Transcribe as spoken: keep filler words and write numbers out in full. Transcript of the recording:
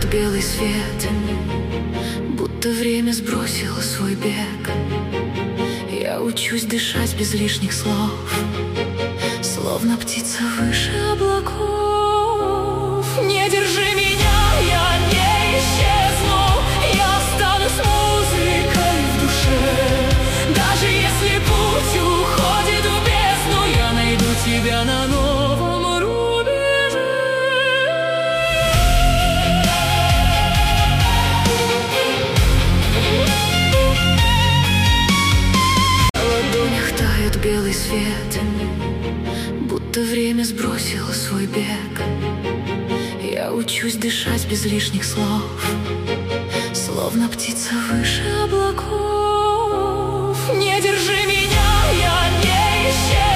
белый свет, будто время сбросило свой бег. Я учусь дышать без лишних слов, словно птица выше облаков. Не держи меня, я не исчезну, я останусь музыкой в душе. Даже если путь уходит в бездну, я найду тебя на новом рубеже. На ладонях тает белый свет, будто время сбросило свой бег. Я учусь дышать без лишних слов, словно птица выше облаков. Не держи меня, я не исчезну.